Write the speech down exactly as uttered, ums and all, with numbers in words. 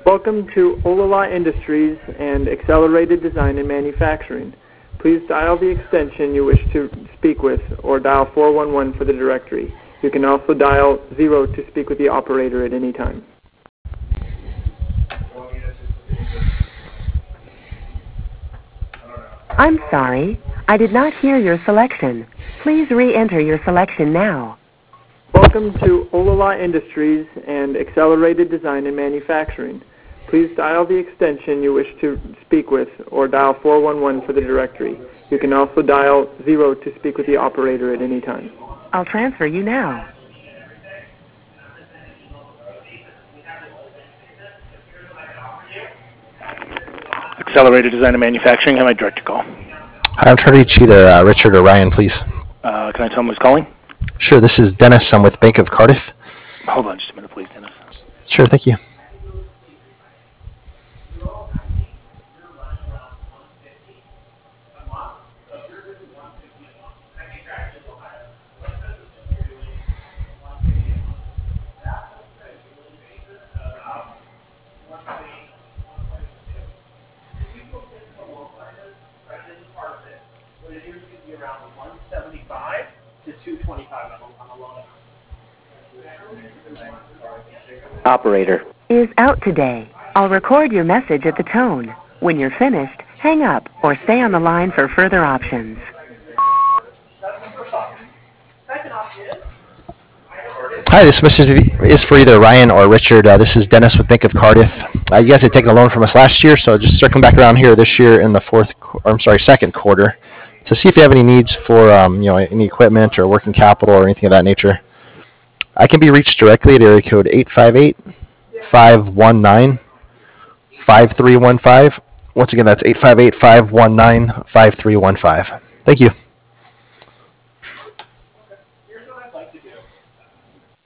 Welcome to Olala Industries and Accelerated Design and Manufacturing. Please dial the extension you wish to speak with or dial four one one for the directory. You can also dial zero to speak with the operator at any time. I'm sorry, I did not hear your selection. Please re-enter your selection now. Welcome to Olala Industries and Accelerated Design and Manufacturing. Please dial the extension you wish to speak with or dial four one one for the directory. You can also dial zero to speak with the operator at any time. I'll transfer you now. Accelerated Design and Manufacturing, how may I direct your call? Hi, I'm trying to reach either uh, Richard or Ryan, please. Uh, can I tell him who's calling? Sure, this is Dennis. I'm with Bank of Cardiff. Hold on just a minute, please, Dennis. Sure, thank you. Operator Is out today. I'll record your message at the tone. When you're finished, hang up or stay on the line for further options. Hi, this message is for either Ryan or Richard. Uh, this is Dennis with Bank of Cardiff. Uh, you guys had taken a loan from us last year, so just circling back around here this year in the fourth, or I'm sorry, second quarter, to see if you have any needs for um, you know, any equipment or working capital or anything of that nature. I can be reached directly at area code eight five eight, five one nine, five three one five. Once again, that's eight five eight, five one nine, five three one five. Thank you.